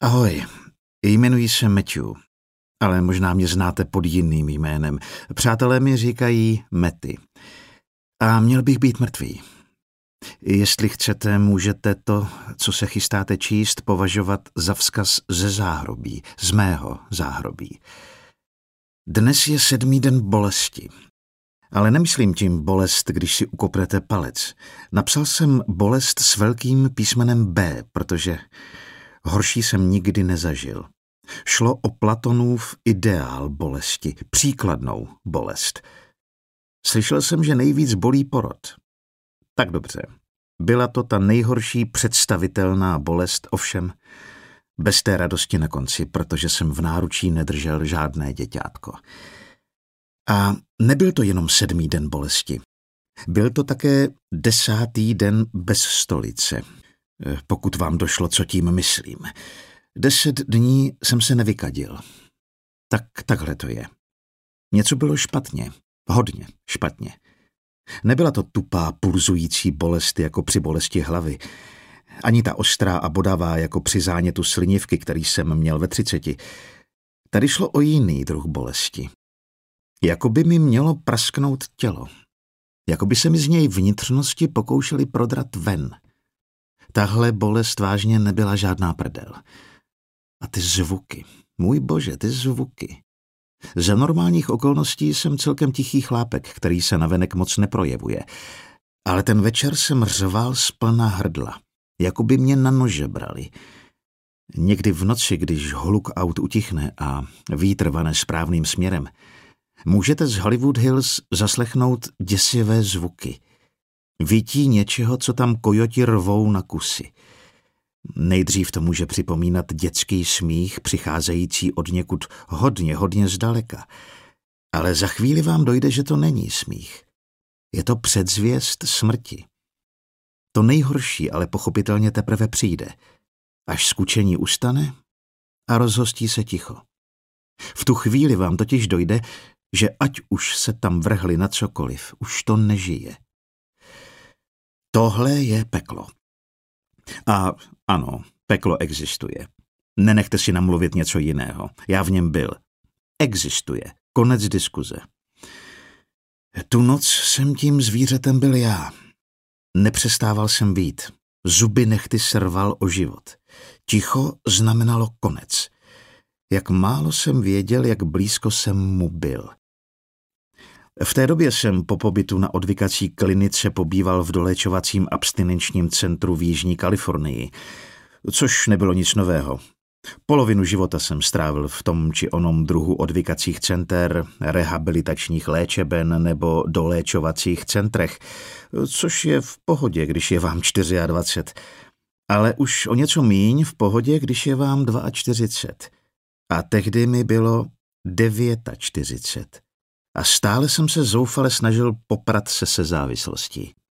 Ahoj, jmenuji se Matthew, ale možná mě znáte pod jiným jménem. Přátelé mi říkají Matty. A měl bych být mrtvý. Jestli chcete, můžete to, co se chystáte číst, považovat za vzkaz ze záhrobí, z mého záhrobí. Dnes je 7. den bolesti. Ale nemyslím tím bolest, když si ukopnete palec. Napsal jsem bolest s velkým písmenem B, protože horší jsem nikdy nezažil. Šlo o Platonův ideál bolesti, příkladnou bolest. Slyšel jsem, že nejvíc bolí porod. Tak dobře, byla to ta nejhorší představitelná bolest, ovšem bez té radosti na konci, protože jsem v náručí nedržel žádné děťátko. A nebyl to jenom 7. den bolesti. Byl to také 10. den bez stolice, pokud vám došlo, co tím myslím. 10 dní jsem se nevykadil. Takhle to je. Něco bylo špatně, hodně špatně. Nebyla to tupá, pulzující bolest jako při bolesti hlavy, ani ta ostrá a bodavá jako při zánětu slinivky, který jsem měl ve 30. Tady šlo o jiný druh bolesti. Jakoby mi mělo prasknout tělo. Jakoby se mi z něj vnitřnosti pokoušeli prodrat ven. Tahle bolest vážně nebyla žádná prdel. A ty zvuky, můj bože, ty zvuky. Za normálních okolností jsem celkem tichý chlápek, který se navenek moc neprojevuje. Ale ten večer jsem řval z plna hrdla, jako by mě na nože brali. Někdy v noci, když hluk aut utichne a vítr vane správným směrem, můžete z Hollywood Hills zaslechnout děsivé zvuky. Vítí něčeho, co tam kojoti rvou na kusy. Nejdřív to může připomínat dětský smích přicházející od někud hodně zdaleka. Ale za chvíli vám dojde, že to není smích. Je to předzvěst smrti. To nejhorší ale pochopitelně teprve přijde, až skučení ustane a rozhostí se ticho. V tu chvíli vám totiž dojde, že ať už se tam vrhli na cokoliv, už to nežije. Tohle je peklo. A ano, peklo existuje. Nenechte si namluvit něco jiného. Já v něm byl. Existuje. Konec diskuze. Tu noc jsem tím zvířetem byl já. Nepřestával jsem být. Zuby nehty srval o život. Ticho znamenalo konec. Jak málo jsem věděl, jak blízko jsem mu byl. V té době jsem po pobytu na odvykací klinice pobýval v doléčovacím abstinenčním centru v Jižní Kalifornii, což nebylo nic nového. Polovinu života jsem strávil v tom či onom druhu odvykacích center, rehabilitačních léčeben nebo doléčovacích centrech, což je v pohodě, když je vám 24, ale už o něco míň v pohodě, když je vám 42. A tehdy mi bylo 49. A stále jsem se zoufale snažil poprat se závislostí.